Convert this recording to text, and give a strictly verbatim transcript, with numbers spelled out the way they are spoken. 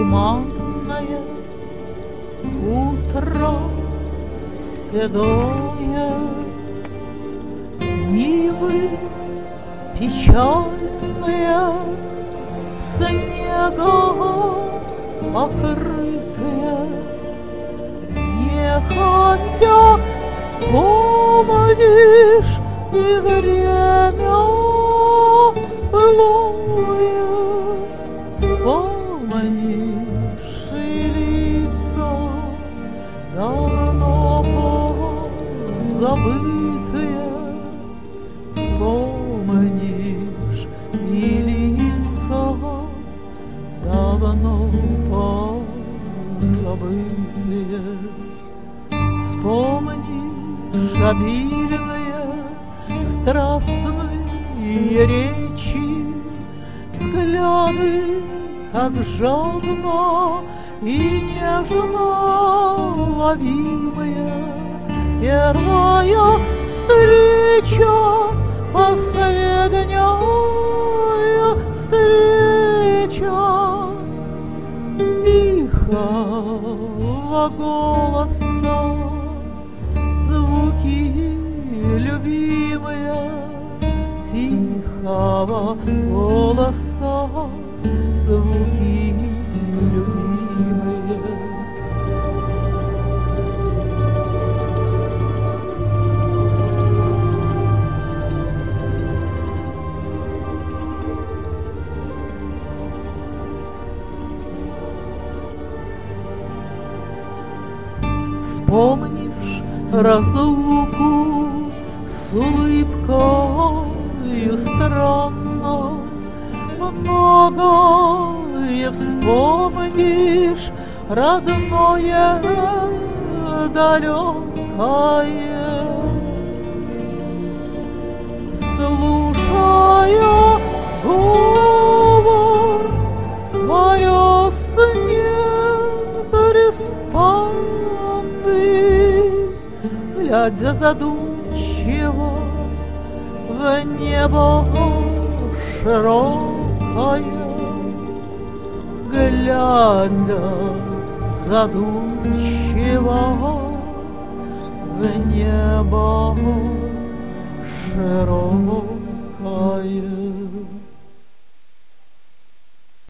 туманное утро седое, нивы печальные, снегом покрытые, нехотя вспомнишь и время былое, вспомнишь и лица давно забытые, вспомнишь и лица давно позабытые, вспомнишь обильные страстные речи, взгляды так жадно и нежно ловимые, первая встреча, последняя встреча тихого голоса, звуки любимые тихого голоса, звуки любимые. Помнишь разлуку с улыбкою странно, многое вспомнишь, родное, далекое, слушая говор моря непреспанный, глядя задумчиво в небо широкое, глядя задумчиво в небо широкое.